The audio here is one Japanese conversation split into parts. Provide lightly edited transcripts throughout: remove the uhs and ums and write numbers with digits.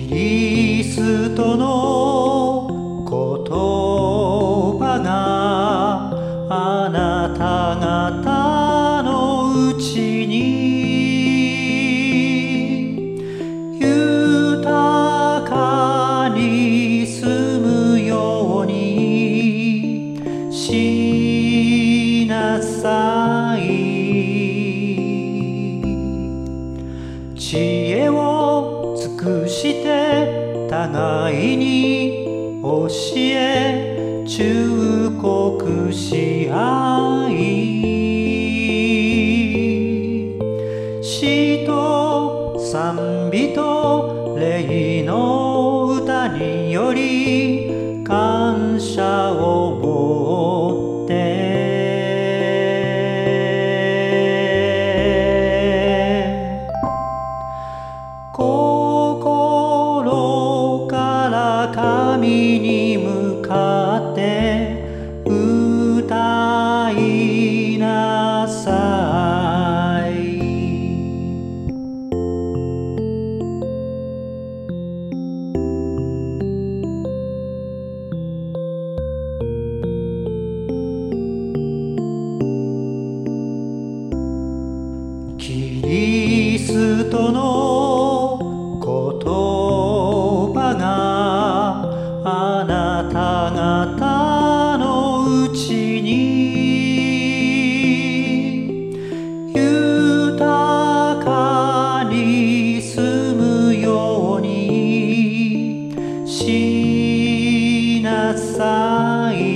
リストの言葉があなた方のうちに豊かに住むようにしなさい。知恵を尽くして互いに教え忠告し合い、詩と賛美と礼の歌により感謝を持って心から神に向かって歌いなさい。キリストの言葉があなた方のうちに豊かに住むようにしなさい。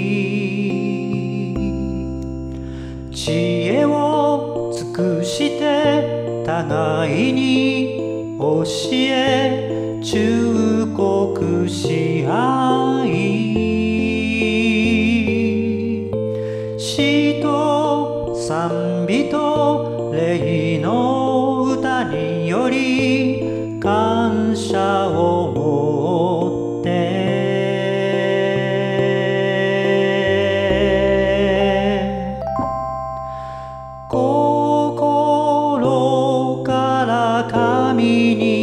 知恵を尽くして互いに教え忠告し合い、詩と賛美と礼の歌により感謝を持って心から神に